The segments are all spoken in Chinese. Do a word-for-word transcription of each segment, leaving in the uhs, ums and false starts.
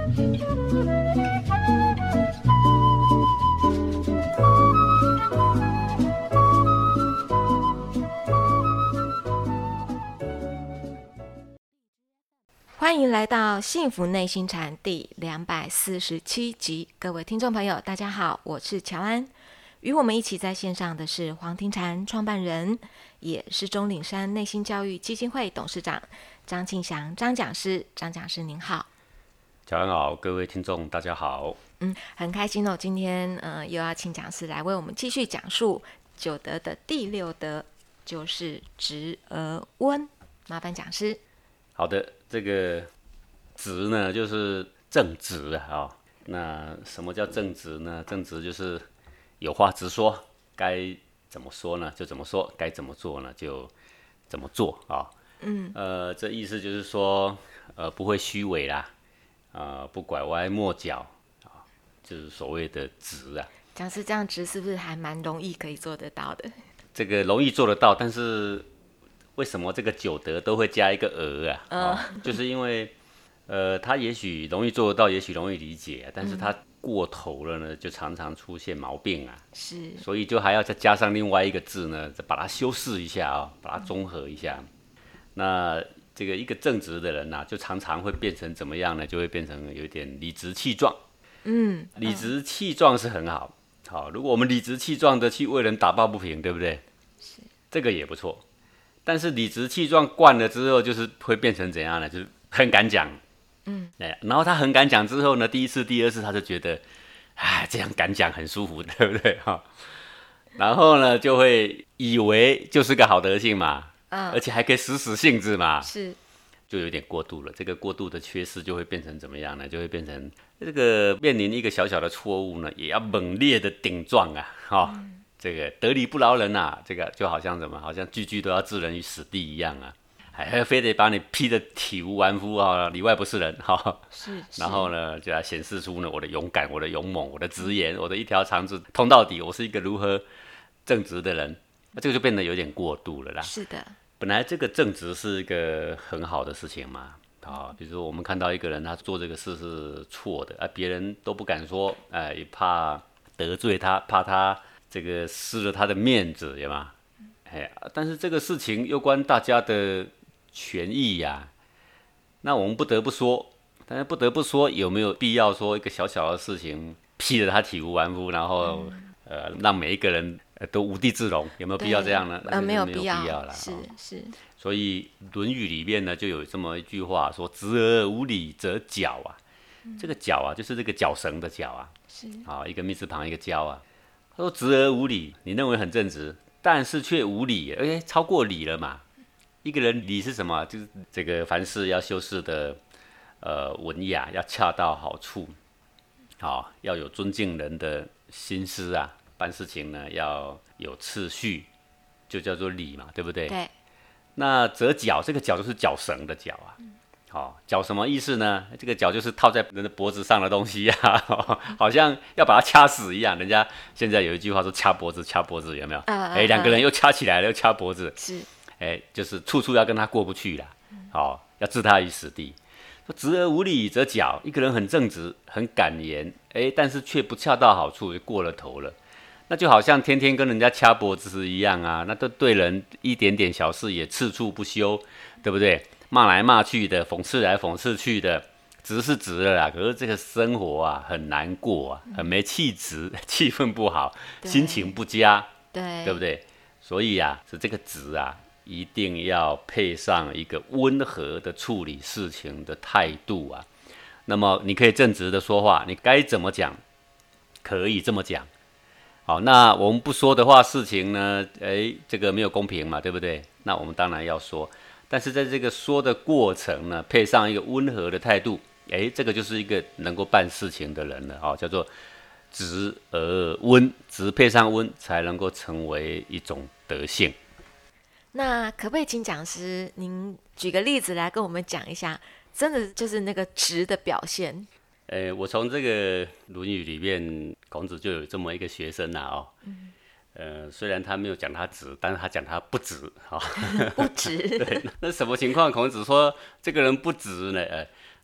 欢迎来到幸福内心禅第两百四十七集，各位听众朋友大家好，我是乔安。与我们一起在线上的是黄庭禅创办人，也是钟岭山内心教育基金会董事长张庆祥张讲师。张讲师您好。 乔安好，各位听众大家好。 嗯，很开心哦，今天呃又要请讲师来为我们继续讲述九德的第六德，就是直而温。麻烦讲师。 好的，这个直呢就是正直啊、哦。那什么叫正直呢？正直就是有话直说，该怎么说呢就怎么说，该怎么做呢就怎么做啊、哦。嗯，呃，这意思就是说，呃，不会虚伪啦，呃，不拐弯抹角啊、哦，就是所谓的直啊。 讲师这样直是不是还蛮容易可以做得到的？这个容易做得到，但是为什么这个九德都会加一个而啊、嗯哦？就是因为，呃，他也许容易做得到，也许容易理解、啊，但是他过头了呢，就常常出现毛病啊。是，所以就还要再加上另外一个字呢，把它修饰一下啊、哦，把它综合一下。那这个一个正直的人呐、啊，就常常会变成怎么样呢？就会变成有一点理直气壮。嗯，理直气壮是很好。好，如果我们理直气壮的去为人打抱不平，对不对？是，这个也不错。但是理直气壮惯了之后，就是会变成怎样呢？就是很敢讲，嗯，然后他很敢讲之后呢，第一次、第二次他就觉得，哎，这样敢讲很舒服，对不对哈？然后呢，就会以为就是个好德性嘛，嗯，而且还可以使使性子嘛，是，就有点过度了。这个过度的缺失就会变成怎么样呢？就会变成这个面临一个小小的错误呢，也要猛烈的顶撞啊，哈、嗯。这个得理不饶人啊，这个就好像什么，好像句句都要置人于死地一样啊，还非得把你批得体无完肤啊，里外不是人哈、哦。是。然后呢，就要显示出呢我的勇敢、我的勇猛、我的直言、我的一条肠子通到底，我是一个如何正直的人，那这个就变得有点过度了啦。是的。本来这个正直是一个很好的事情嘛，啊、哦，比如说我们看到一个人他做这个事是错的，啊，别人都不敢说，哎，也怕得罪他，怕他。这个失了他的面子，对吗？哎，但是这个事情又关大家的权益呀、啊，那我们不得不说，但是不得不说，有没有必要说一个小小的事情批得他体无完肤，然后、嗯、呃让每一个人都无地自容？有没有必要这样呢？ 呃，没有必要， 没有必要啦。 是是。 所以《论语》里面呢，就有这么一句话说：“直而无礼则绞啊。嗯”这个绞啊，就是这个绞绳的绞啊，是啊，一个密字旁一个交啊。他说：“直而无礼，你认为很正直，但是却无礼，哎，超过礼了嘛？一个人礼是什么？就是这个凡事要修饰的，呃，文雅，要恰到好处，好、哦，要有尊敬人的心思啊。办事情呢要有次序，就叫做礼嘛，对不对？对。那折绞，这个绞就是绞绳的绞啊。嗯好、哦，绞什么意思呢？这个绞就是套在人的脖子上的东西呀、啊，好像要把它掐死一样。人家现在有一句话说掐脖子，掐脖子有没有？哎、uh, uh, uh, 两个人又掐起来了，又掐脖子，是，哎，就是处处要跟他过不去啦，好、哦，要置他于死地。说直而无礼则绞，一个人很正直，很敢言，哎，但是却不恰到好处，就过了头了。那就好像天天跟人家掐脖子一样啊，那都对人一点点小事也次处不修，对不对？骂来骂去的，讽刺来讽刺去的，直是直了啦。可是这个生活啊，很难过啊，很没气质，气氛不好，心情不佳，对，对不对？所以啊，是这个直啊，一定要配上一个温和的处理事情的态度啊。那么你可以正直的说话，你该怎么讲，可以这么讲。好，那我们不说的话，事情呢，哎，这个没有公平嘛，对不对？那我们当然要说。但是在这个说的过程呢，配上一个温和的态度，哎，这个就是一个能够办事情的人了，哦，叫做直而温，直配上温，才能够成为一种德性。 那可不可以请讲师您举个例子来跟我们讲一下，真的就是那个直的表现？ 呃，我从这个《论语》里面，孔子就有这么一个学生啊，哦。嗯呃，虽然他没有讲他直，但是他讲他不直，哈、哦， 不直。 对，那什么情况？孔子说这个人不直呢？呃，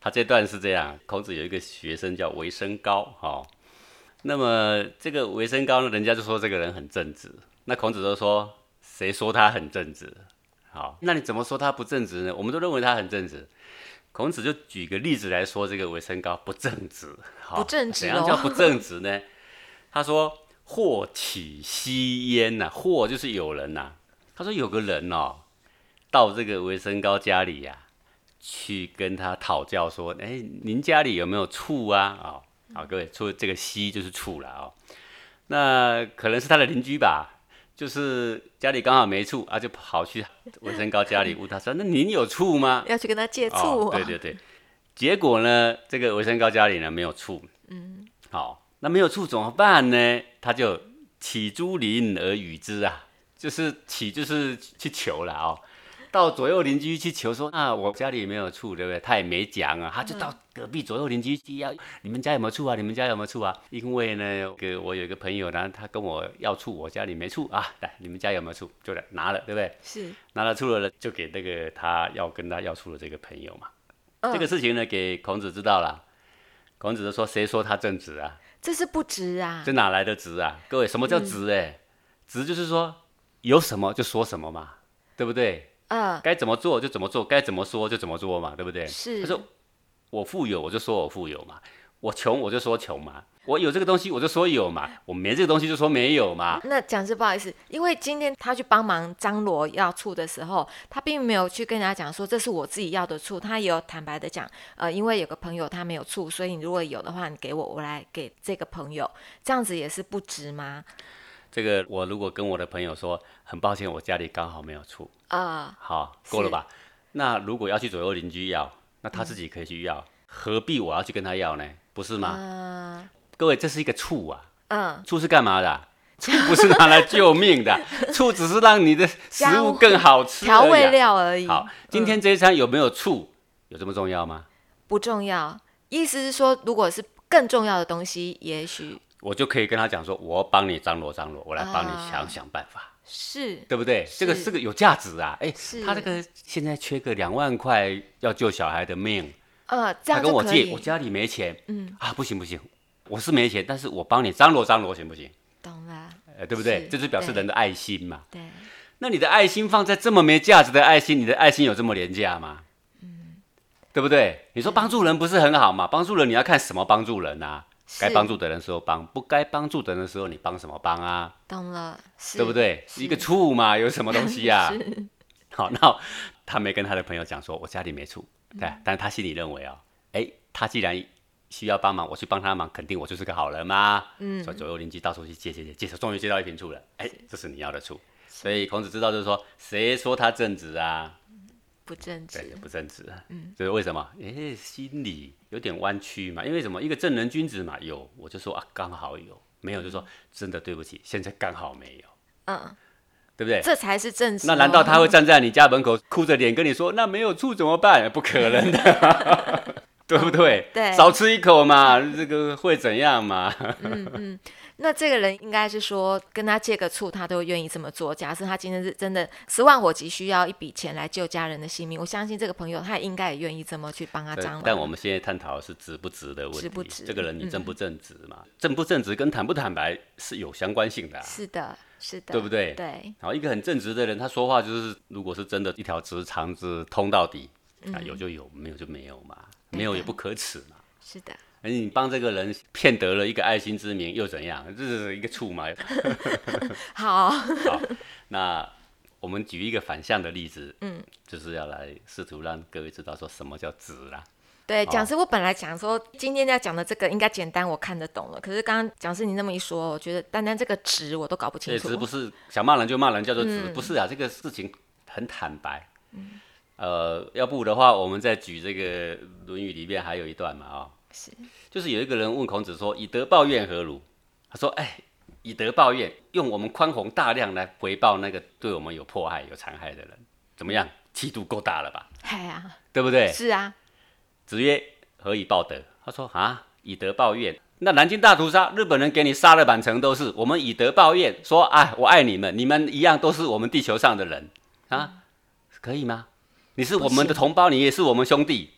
他这段是这样，孔子有一个学生叫微生高，哦，那么这个微生高呢，人家就说这个人很正直，那孔子就说，谁说他很正直？好，那你怎么说他不正直呢？我们都认为他很正直。孔子就举个例子来说，这个微生高不正直。好， 不正直哦， 怎样叫不正直呢？他说：“或起吸焉呐，或就是有人呐、啊。他说有个人哦，到这个微生高家里呀、啊，去跟他讨教说，哎，您家里有没有醋啊？哦，好，各位，醋这个吸就是醋了哦。那可能是他的邻居吧。”就是家里刚好没醋啊，就跑去微生高家里问他说：“那您有醋吗？” 要去跟他借醋、 哦。对对对，结果呢，这个微生高家里呢没有醋。嗯，好，那没有醋怎么办呢？他就起诸邻而与之啊，就是起就是去求了哦。到左右邻居去求说啊，我家里没有醋，对不对？他也没讲啊，他就到隔壁左右邻居去要，你们家有没有醋啊？你们家有没有醋啊？因为呢，我有一个朋友呢，他跟我要醋，我家里没醋啊，来，你们家有没有醋？就来拿了，对不对？ 是拿了醋了，就给那个他要跟他要醋的这个朋友嘛。嗯、这个事情呢，给孔子知道了，孔子就说：“谁说他正直啊？ 这是不直啊！ 这哪来的直啊？各位，什么叫直、欸？哎、嗯，直就是说有什么就说什么嘛，对不对？”嗯，该怎么做就怎么做，该怎么说就怎么做嘛，对不对？ 是。 他说我富有，我就说我富有嘛；我穷，我就说穷嘛；我有这个东西，我就说有嘛；我没这个东西，就说没有嘛。 那讲师不好意思，因为今天他去帮忙张罗要醋的时候，他并没有去跟人家讲说这是我自己要的醋，他也有坦白的讲，呃，因为有个朋友他没有醋，所以你如果有的话，你给我，我来给这个朋友，这样子也是不值吗？ 这个我如果跟我的朋友说，很抱歉，我家里刚好没有醋啊、呃，好，够了吧？那如果要去左右邻居要，那他自己可以去要，嗯、何必我要去跟他要呢？不是吗？呃、各位，这是一个醋啊，嗯，醋是干嘛的、啊？醋不是拿来救命的，醋只是让你的食物更好吃、啊， 调味料而已。 好，今天这一餐有没有醋，有这么重要吗？ 不重要。意思是说，如果是更重要的东西，也许。 我就可以跟他讲说，我帮你张罗张罗，我来帮你想想办法，啊、 是对不对？这个这个有价值啊！哎，他这个现在缺个两万块，要救小孩的命， 呃，这样他跟我借，我家里没钱，嗯啊，不行不行，我是没钱，但是我帮你张罗张罗，行不行？ 懂了， 呃，对不对？这就表示人的爱心嘛。 对， 那你的爱心放在这么没价值的爱心，你的爱心有这么廉价吗？嗯，对不对？你说帮助人不是很好吗？帮助人你要看什么帮助人啊？该帮助的人时候帮，不该帮助的人的时候你帮什么帮啊？ 懂了， 对不对？一个醋嘛，有什么东西啊？好，那他没跟他的朋友讲说，我家里没醋，对、嗯，但是他心里认为哦，哎，他既然需要帮忙，我去帮他忙，肯定我就是个好人嘛。嗯，所以左右邻居到处去借借借借，终于借到一瓶醋了，哎，这是你要的醋。所以孔子知道就是说，谁说他正直啊？ 不正直， 对，不正直，嗯，就是为什么？哎，心里有点弯曲嘛，因为什么？一个正人君子嘛，有我就说啊，刚好有；没有就说真的对不起，现在刚好没有，嗯，对不对？ 这才是正直、哦。 那难道他会站在你家门口哭着脸跟你说，那没有醋怎么办？不可能的，对不对？ 对， 少吃一口嘛，这个会怎样嘛？ 嗯嗯。那这个人应该是说跟他借个醋他都愿意这么做，假设他今天是真的十万火急需要一笔钱来救家人的性命，我相信这个朋友他也应该也愿意这么去帮他张罗。 但我们现在探讨的是值不值的问题， 值不值？ 这个人你正不正直嘛、嗯、正不正直跟坦不坦白是有相关性的、啊、 是的是的， 对不对？ 对。 然后一个很正直的人他说话就是如果是真的一条直肠子通到底、嗯、啊，有就有，没有就没有嘛，没有也不可耻嘛。 是的， 你帮这个人骗得了一个爱心之名又怎样？这是一个醋嘛。 好好，那我们举一个反向的例子，嗯，就是要来试图让各位知道说什么叫直啦。 对，讲师，我本来讲说今天要讲的这个应该简单，我看得懂了。可是刚刚讲师你那么一说，我觉得单单这个直我都搞不清楚。 对，直不是想骂人就骂人叫做直、嗯，不是啊，这个事情很坦白。嗯，呃，要不的话，我们再举这个《论语》里面还有一段嘛，啊、哦， 是， 就是有一个人问孔子说：“以德报怨何如？”他说：“哎，以德报怨，用我们宽宏大量来回报那个对我们有迫害、有残害的人，怎么样？气度够大了吧？ 哎呀， 对不对？ 是啊。” 子曰：“何以报德？”他说：“啊，以德报怨。那南京大屠杀，日本人给你杀了满城都是，我们以德报怨，说啊，我爱你们，你们一样都是我们地球上的人啊，可以吗？你是我们的同胞，你也是我们兄弟，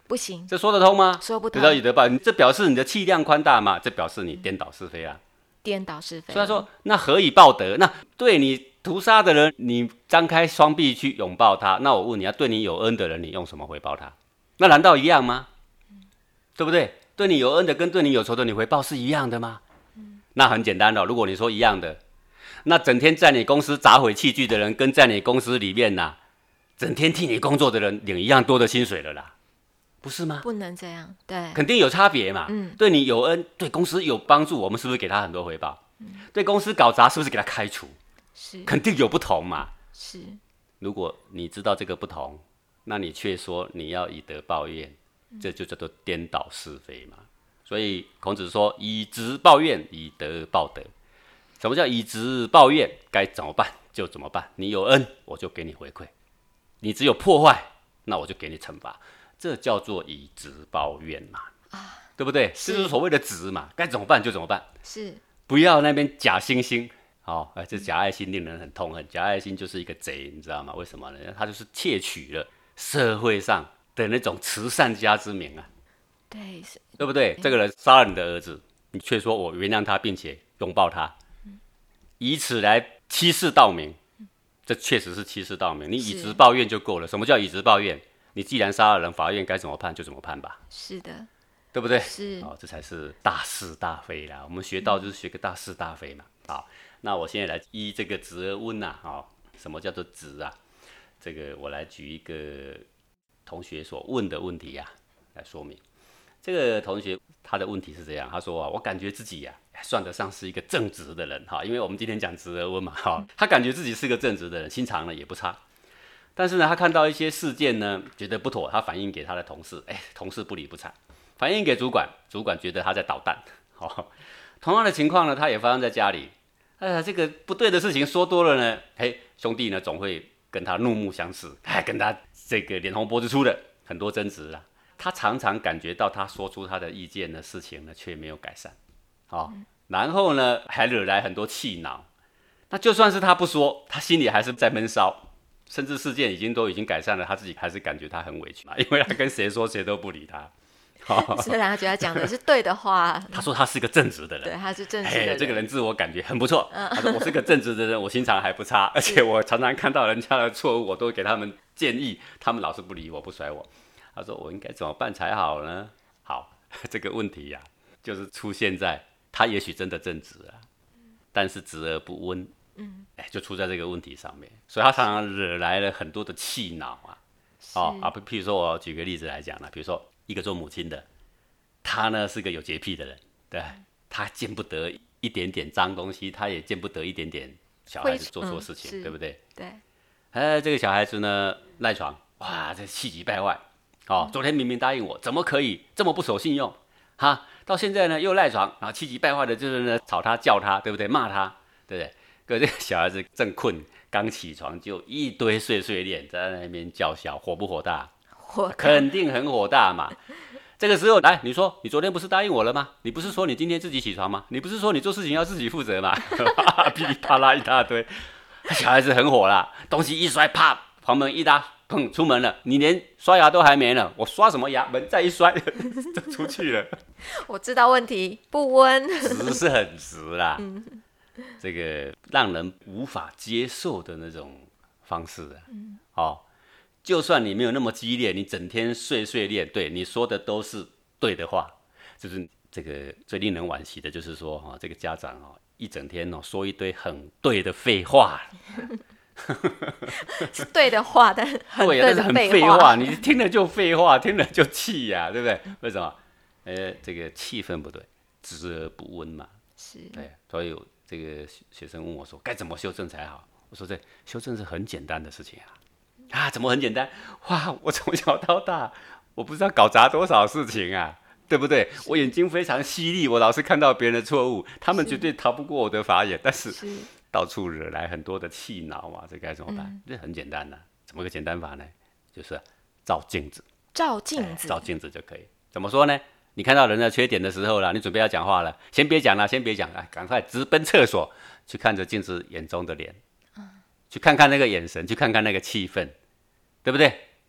不行， 这说得通吗？ 说不通。 得到以德报怨，这表示你的气量宽大嘛？这表示你颠倒是非啊。 颠倒是非。 所以他说，那何以报德？那对你屠杀的人，你张开双臂去拥抱他，那我问你，要对你有恩的人，你用什么回报他？那难道一样吗？嗯、对不对？对你有恩的跟对你有仇的，你回报是一样的吗？嗯、那很简单的、哦，如果你说一样的，那整天在你公司砸毁器具的人，跟在你公司里面呐、啊，整天替你工作的人，领一样多的薪水了啦。不是吗？ 不能这样，对， 肯定有差别嘛。 嗯， 对你有恩，对公司有帮助，我们是不是给他很多回报？嗯、对公司搞砸，是不是给他开除？ 是， 肯定有不同嘛。 是， 如果你知道这个不同，那你却说你要以德报怨，嗯、这就叫做颠倒是非嘛。所以孔子说：“以直报怨，以德报德。”什么叫以直报怨？该怎么办就怎么办。你有恩，我就给你回馈；你只有破坏，那我就给你惩罚。这叫做以直报怨嘛，啊、对不对？这就是所谓的直嘛，该怎么办就怎么办， 是不要那边假惺惺。好、哦，这假爱心令人很痛恨。假爱心就是一个贼，你知道吗？为什么呢？他就是窃取了社会上的那种慈善家之名啊， 对， 对不对？这个人杀了你的儿子，你却说我原谅他，并且拥抱他，嗯、以此来欺世盗名，这确实是欺世盗名。你以直报怨就够了。什么叫以直报怨？你既然杀了人，法院该怎么判就怎么判吧。 是的， 对不对？ 是， 哦，这才是大是大非啦。我们学道就是学个大是大非嘛。好，那我现在来依这个直而温呐。哦，什么叫做直啊？这个我来举一个同学所问的问题呀、啊，来说明。这个同学他的问题是这样，他说啊，我感觉自己呀、啊，算得上是一个正直的人哈，因为我们今天讲直而温嘛哈，他感觉自己是个正直的人，心肠呢也不差。但是呢，他看到一些事件呢，觉得不妥，他反映给他的同事，哎，同事不理不睬；反映给主管，主管觉得他在捣蛋。哦，同样的情况呢，他也发生在家里。哎呀，这个不对的事情说多了呢，嘿，兄弟呢总会跟他怒目相视，还跟他这个脸红脖子粗的，很多争执啦。他常常感觉到他说出他的意见的事情呢，却没有改善。哦，然后呢，还惹来很多气恼。那就算是他不说，他心里还是在闷烧。甚至事件已经都已经改善了，他自己还是感觉他很委屈嘛，因为他跟谁说谁都不理他。 虽然他觉得他讲的是对的话， 他说他是个正直的人， 对，他是正直的人， 这个人自我感觉很不错。嗯、他说我是个正直的人，我心肠还不差，而且我常常看到人家的错误，我都给他们建议，他们老是不理我，不甩我。他说我应该怎么办才好呢？好，这个问题呀、啊，就是出现在他也许真的正直啊，但是直而不温。嗯，哎，就出在这个问题上面，所以他常常惹来了很多的气恼啊。哦啊，譬如说，我举个例子来讲呢，比如说一个做母亲的，他呢是个有洁癖的人，对，他见不得一点点脏东西，他也见不得一点点小孩子做错事情，嗯、对不对？ 对。 哎，这个小孩子呢赖床，哇，这气急败坏。哦，昨天明明答应我，怎么可以这么不守信用？哈，到现在呢又赖床，然后气急败坏的，就是呢吵他、叫他，对不对？骂他，对不对？可这个小孩子正困，刚起床就一堆碎碎念在那边叫嚣，火不火大？ 火大， 肯定很火大嘛。这个时候来，你说你昨天不是答应我了吗？你不是说你今天自己起床吗？你不是说你做事情要自己负责吗？噼里啪啦一大堆，小孩子很火啦，东西一摔，啪，房门一拉，砰，出门了。你连刷牙都还没呢，我刷什么牙？门再一摔就出去了。 我知道问题，不温， 直是很直啦。 嗯， 这个让人无法接受的那种方式啊，嗯、哦，就算你没有那么激烈，你整天碎碎念，对你说的都是对的话，就是这个最令人惋惜的，就是说哈、哦，这个家长哦，一整天哦说一堆很对的废话， 是对的话，但很对的很废话，你听了就废话，听了就气呀、啊，对不对？为什么？呃，这个气氛不对，直而不温嘛， 是， 对，所以。这个学生问我说：“该怎么修正才好？”我说：“这修正是很简单的事情啊！啊，怎么很简单？哇，我从小到大，我不知道搞砸多少事情啊，对不对？我眼睛非常犀利，我老是看到别人的错误，他们绝对逃不过我的法眼，但是到处惹来很多的气恼嘛，这该怎么办？嗯、这很简单的、啊，怎么个简单法呢？就是照镜子， 照镜子， 照镜子就可以。怎么说呢？”你看到人的缺点的时候了，你准备要讲话了，先别讲了，先别讲了，赶快直奔厕所去看着镜子眼中的脸，嗯、去看看那个眼神，去看看那个气氛，对不对？嗯、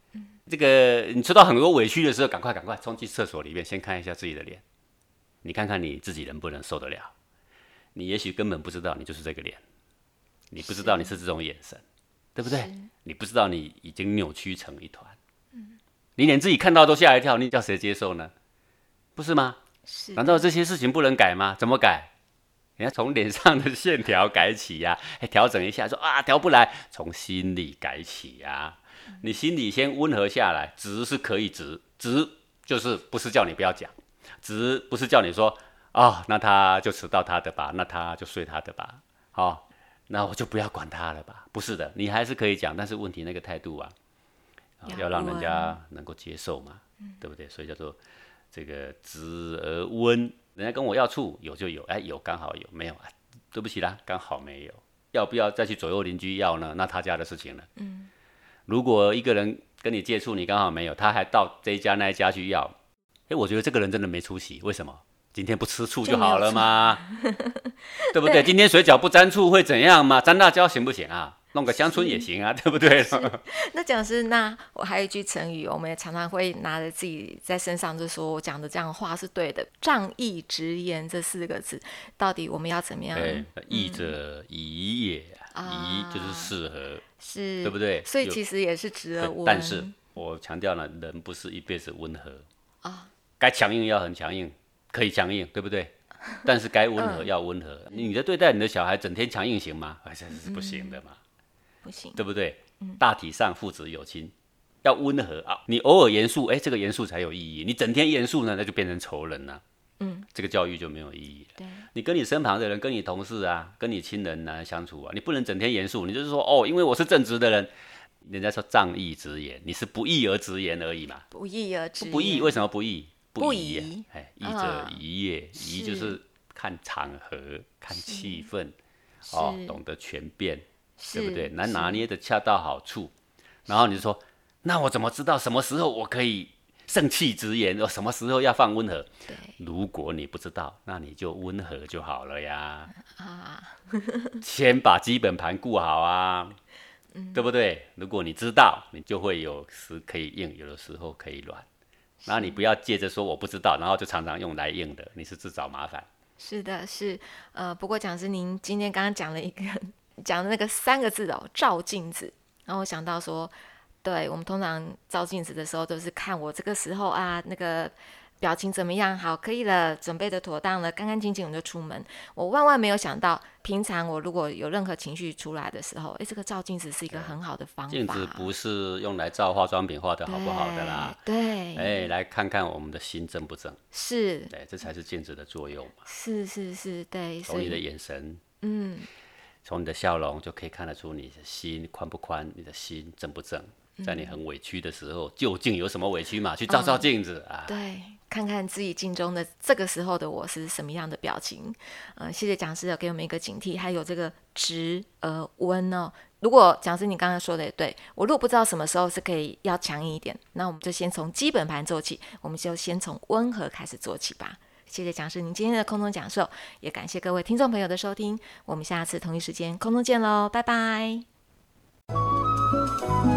这个你受到很多委屈的时候，赶快赶快冲进厕所里面，先看一下自己的脸，你看看你自己能不能受得了。你也许根本不知道你就是这个脸，你不知道你是这种眼神，对不对？你不知道你已经扭曲成一团，嗯、你连自己看到都吓一跳，你叫谁接受呢？不是吗？ 是。 难道这些事情不能改吗？怎么改？你要从脸上的线条改起呀、啊，调整一下，说啊调不来，从心里改起呀、啊。你心里先温和下来，直是可以直，直就是不是叫你不要讲，直不是叫你说哦，那他就迟到他的吧，那他就睡他的吧，好、哦，那我就不要管他了吧？不是的，你还是可以讲，但是问题那个态度啊，哦、要让人家能够接受嘛，嗯、对不对？所以叫做这个直而温。人家跟我要醋，有就有，哎，有刚好有，没有啊，对不起啦，刚好没有。要不要再去左右邻居要呢？那他家的事情了。嗯。如果一个人跟你借醋，你刚好没有，他还到这一家那一家去要，哎，我觉得这个人真的没出息。为什么？今天不吃醋就好了嘛，对不对？对，今天水饺不沾醋会怎样嘛？沾辣椒行不行啊？弄个香椿也行啊，对不对？ 那讲师，那我还有一句成语，我们也常常会拿着自己在身上，就说我讲的这样的话是对的。仗义直言这四个字，到底我们要怎么样？ 义者宜也，宜就是适合， 是， 对不对？ 所以其实也是直而温。 但是我强调了，人不是一辈子温和啊，该强硬要很强硬，可以强硬，对不对？但是该温和要温和。嗯、你的对待你的小孩整天强硬行吗？哎，这是不行的嘛。嗯不行， 对不对？嗯、大体上父子有亲，要温和啊。你偶尔严肃，哎，这个严肃才有意义。你整天严肃呢，那就变成仇人了。嗯，这个教育就没有意义了。对，你跟你身旁的人、跟你同事啊、跟你亲人啊相处啊，你不能整天严肃。你就是说，哦，因为我是正直的人，人家说仗义直言，你是不义而直言而已嘛。 不义而直言， 不义为什么不义？ 不宜， 哎，义者宜也，宜、啊、就是看场合、看气氛，哦，懂得权变。对不对？能拿捏的恰到好处，然后你就说，那我怎么知道什么时候我可以盛气直言，什么时候要放温和？对，如果你不知道，那你就温和就好了呀。啊，先把基本盘顾好啊，嗯、对不对？如果你知道，你就会有时可以硬，有的时候可以软。那你不要借着说我不知道，然后就常常用来硬的，你是自找麻烦。 是的，是呃，不过讲师您今天刚刚讲了一个。讲的那个三个字哦，照镜子，然后我想到说，对我们通常照镜子的时候都是看我这个时候啊，那个表情怎么样，好，可以了，准备的妥当了，干干净净我就出门。我万万没有想到，平常我如果有任何情绪出来的时候，哎，这个照镜子是一个很好的方法。 镜子不是用来照化妆品画的好不好的啦， 对， 哎，来看看我们的心正不正， 是， 对，这才是镜子的作用嘛。 是是是，对， 从你的眼神， 嗯。 从你的笑容就可以看得出你的心宽不宽，你的心正不正。在你很委屈的时候，究竟有什么委屈嘛？去照照镜子、哦、啊， 对，看看自己镜中的这个时候的我是什么样的表情。呃，谢谢讲师有给我们一个警惕，还有这个直而温哦。如果讲师你刚刚说的也对，我如果不知道什么时候是可以要强硬一点，那我们就先从基本盘做起，我们就先从温和开始做起吧。谢谢讲师您今天的空中讲授，也感谢各位听众朋友的收听，我们下次同一时间空中见喽，拜拜。